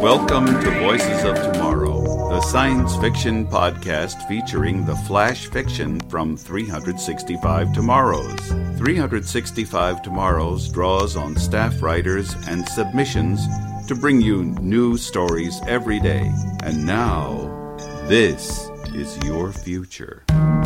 Welcome to Voices of Tomorrow, the science fiction podcast featuring the flash fiction from 365 Tomorrows. 365 Tomorrows draws on staff writers and submissions to bring you new stories every day. And now, this is your future.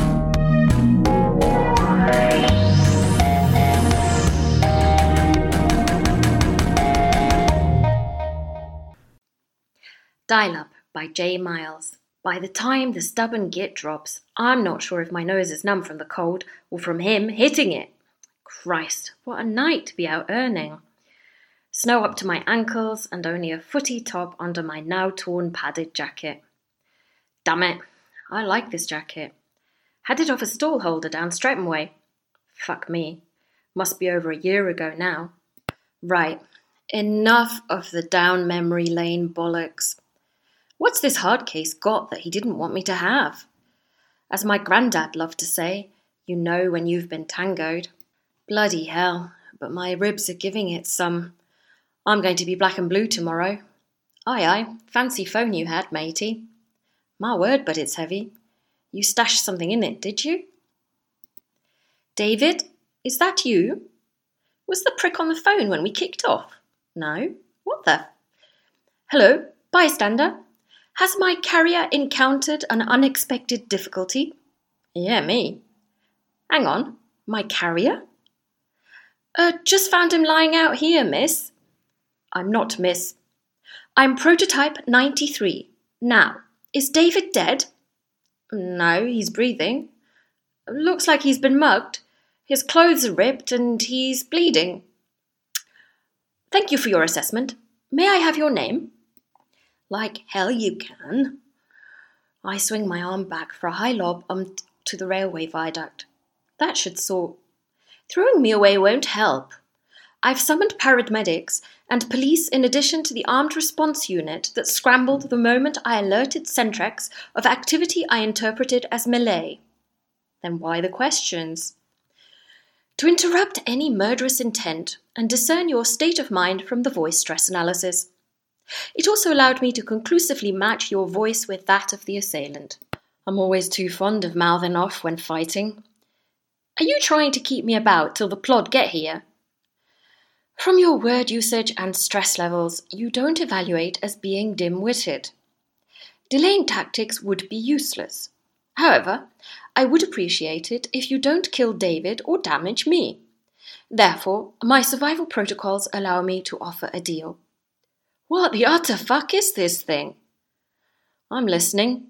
Dial Up by J. Miles. By the time the stubborn git drops, I'm not sure if my nose is numb from the cold or from him hitting it. Christ, what a night to be out earning. Snow up to my ankles and only a footy top under my now torn padded jacket. Damn it, I like this jacket. Had it off a stall holder down Streatham Way. Fuck me, must be over a year ago now. Right, enough of the down memory lane bollocks. What's this hard case got that he didn't want me to have? As my granddad loved to say, you know when you've been tangoed. Bloody hell, but my ribs are giving it some. I'm going to be black and blue tomorrow. Aye, fancy phone you had, matey. My word, but it's heavy. You stashed something in it, did you? David, is that you? Was the prick on the phone when we kicked off? No? What the? Hello, bystander. Has my carrier encountered an unexpected difficulty? Yeah, me. Hang on, my carrier? Just found him lying out here, miss. I'm not miss. I'm prototype 93. Now, is David dead? No, he's breathing. Looks like he's been mugged. His clothes are ripped and he's bleeding. Thank you for your assessment. May I have your name? Like hell you can. I swing my arm back for a high lob to the railway viaduct. That should sort. Throwing me away won't help. I've summoned paramedics and police in addition to the armed response unit that scrambled the moment I alerted Centrex of activity I interpreted as melee. Then why the questions? To interrupt any murderous intent and discern your state of mind from the voice stress analysis. It also allowed me to conclusively match your voice with that of the assailant. I'm always too fond of mouthing off when fighting. Are you trying to keep me about till the plod get here? From your word usage and stress levels, you don't evaluate as being dim-witted. Delaying tactics would be useless. However, I would appreciate it if you don't kill David or damage me. Therefore, my survival protocols allow me to offer a deal. What the utter fuck is this thing? I'm listening.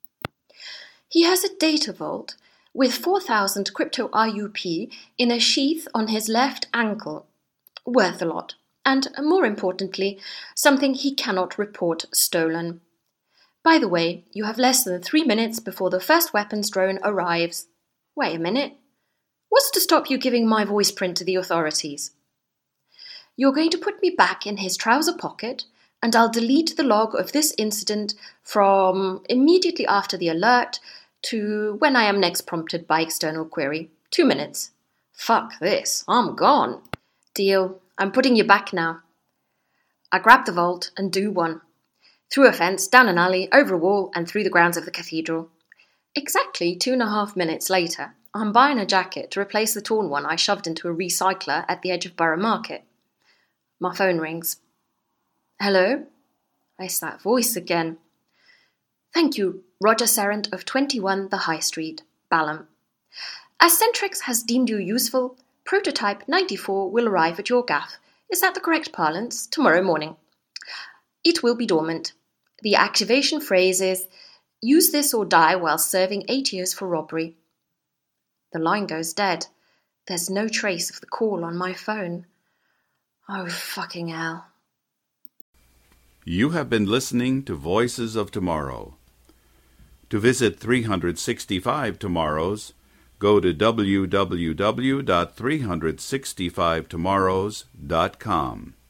He has a data vault with 4,000 crypto IUP in a sheath on his left ankle. Worth a lot. And, more importantly, something he cannot report stolen. By the way, you have less than 3 minutes before the first weapons drone arrives. Wait a minute. What's to stop you giving my voice print to the authorities? You're going to put me back in his trouser pocket, and I'll delete the log of this incident from immediately after the alert to when I am next prompted by external query. 2 minutes. Fuck this, I'm gone. Deal, I'm putting you back now. I grab the vault and do one. Through a fence, down an alley, over a wall, and through the grounds of the cathedral. Exactly 2.5 minutes later, I'm buying a jacket to replace the torn one I shoved into a recycler at the edge of Borough Market. My phone rings. Hello? It's that voice again. Thank you, Roger Serrant of 21 The High Street, Balham. As Centrex has deemed you useful, prototype 94 will arrive at your gaff. Is that the correct parlance? Tomorrow morning. It will be dormant. The activation phrase is, use this or die while serving 8 years for robbery. The line goes dead. There's no trace of the call on my phone. Oh, fucking hell. You have been listening to Voices of Tomorrow. To visit 365 Tomorrows, go to www.365tomorrows.com.